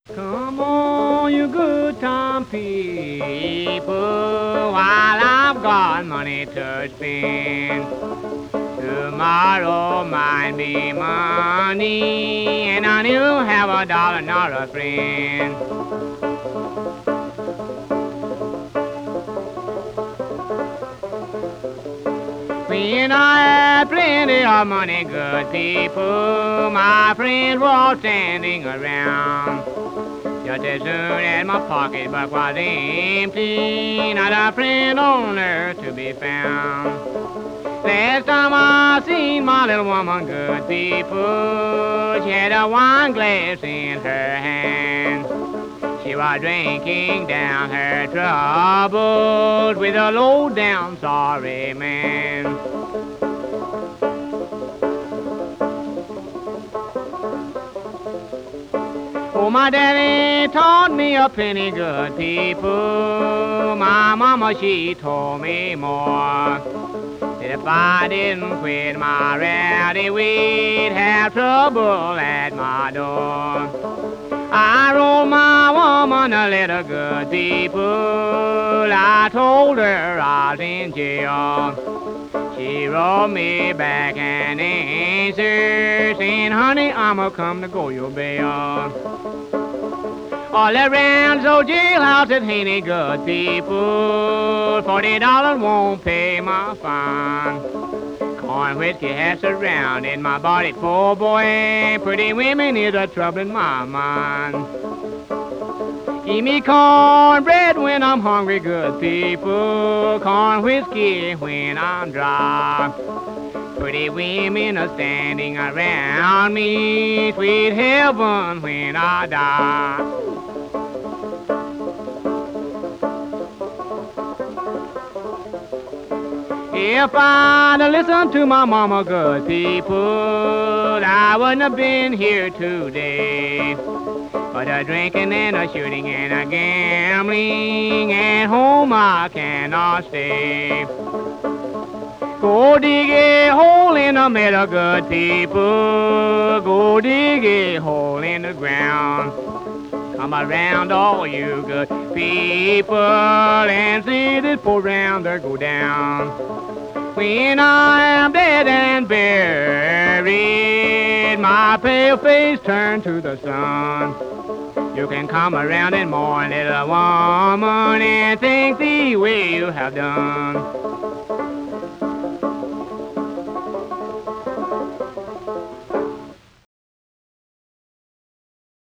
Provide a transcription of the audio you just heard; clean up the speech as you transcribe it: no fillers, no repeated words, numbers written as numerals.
Come on, you good time people, while I've got money to spend. Tomorrow might be money, and I will have a dollar, not a friend. When I had plenty of money, good people, my friends were all standing around. Just as soon as my pocketbook was empty, not a friend on earth to be found. Last time I seen my little woman, good people, she had a wine glass in her hand. She was drinking down her troubles with a low-down sorry man. Oh, my daddy taught me a penny, good people. My mama, she told me more. That if I didn't quit my rowdy, we'd have trouble at my door. I wrote my woman a letter, good people. I told her I was in jail. She wrote me back an answer saying, honey, I'ma come to go your bail. All around so jailhouse it ain't any good people. $40 won't pay my fine. Corn whiskey has surrounded my body, poor boy. Pretty women is a trouble in my mind. Give me cornbread when I'm hungry, good people. Corn whiskey when I'm dry. Pretty women are standing around me. Sweet heaven when I die. If I'd have listened to my mama, good people, I wouldn't have been here today. But a drinking and a shooting and a gambling, at home I cannot stay. Go dig a hole in the middle, good people. Go dig a hole in the ground. Come around, all you good people, and see this poor rounder go down. When I am dead and buried, my pale face turn to the sun. You can come around and mourn, little woman, and think the way you have done.